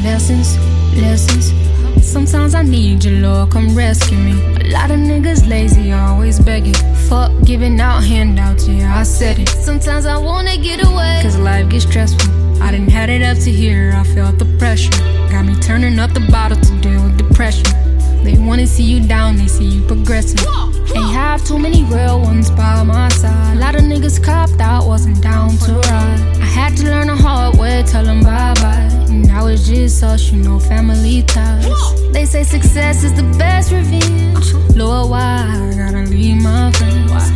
lessons. Sometimes I need your Lord, come rescue me. A lot of niggas lazy, always begging. Fuck giving out handouts, yeah, I said it. Sometimes I wanna get away, cause life gets stressful. I done had it up to here, I felt the pressure. Got me turning up the bottle to deal with depression. They wanna see you down, they see you progressing. Ain't have too many real ones by my side. A lot of niggas copped out, wasn't down to ride. I had to learn the hard way, tell them bye-bye. Now it's just us, you know, family ties. They say success is the best revenge. Lord, why I gotta leave my friends?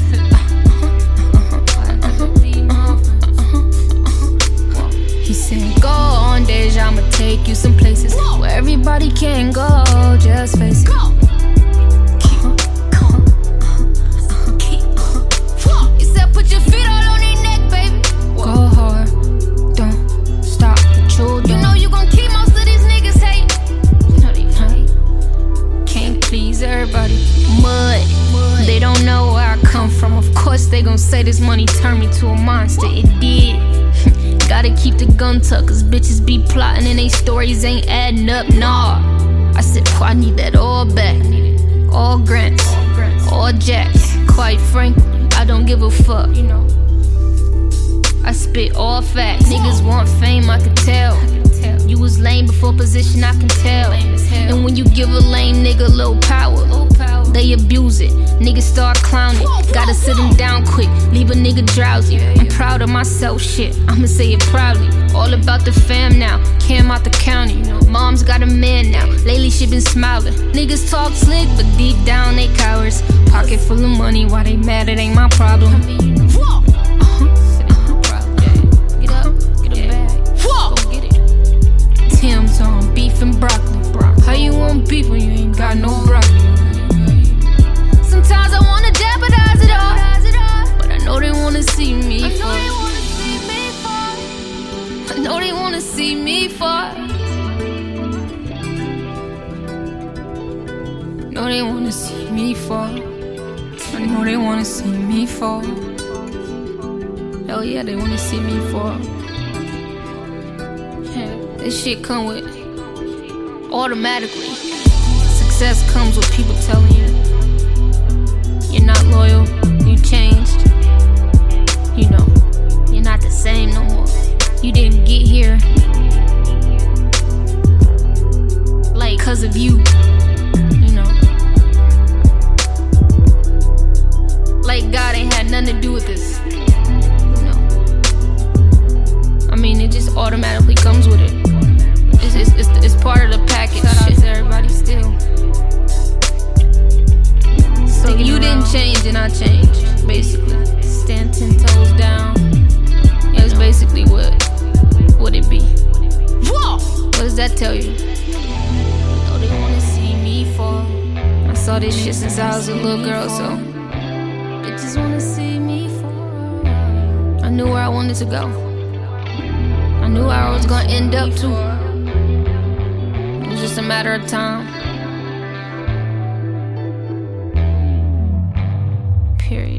He said, go on, Deja, I'ma take you some places where everybody can go, just face it. He said, put your feet all on their neck, baby. Go hard, don't stop the children. You know you gon' keep most of these niggas hating. You know they hate. Can't please everybody. Mud. They don't know where I come from. Of course they gon' say this money turned me to a monster. It did. Gotta keep the gun tucked, cause bitches be plotting and they stories ain't adding up, nah. I said, I need that all back. All grants, all jacks. Quite frankly, I don't give a fuck, you know. I spit all facts. Niggas want fame, I can tell. You was lame before position, I can tell. And when you give a lame nigga a little power, they abuse it. Niggas start clowning. Gotta sit them down quick, leave a nigga drowsy. I'm proud of myself, shit, I'ma say it proudly. All about the fam now, Cam out the county. Mom's got a man now, lately she been smiling. Niggas talk slick, but deep down they cowards. Pocket full of money, why they mad, it ain't my problem. Tim's on beef and broccoli. How you want beef when you ain't got no broccoli? Sometimes I wanna jeopardize it all, but I know they wanna see me fall. I know they wanna see me fall. I know they wanna see me fall. I know they wanna see me fall. Hell yeah, they wanna see me fall. This shit come with automatically. Success comes with people telling you you're not loyal, you changed. You know, you're not the same no more. You didn't get here like cause of you, you know. Like God ain't had nothing to do with this, you know. I mean, it just automatically comes with it. It's part of the package. Shout out to everybody still. So you didn't change and I changed, basically. Stand 10 toes down. Yeah, it's basically what it be. What does that tell you? Oh, they wanna see me fall. I saw this shit since I was a little girl, so bitches wanna see me fall. I knew where I wanted to go. I knew where I was gonna end up too. It was just a matter of time. Period.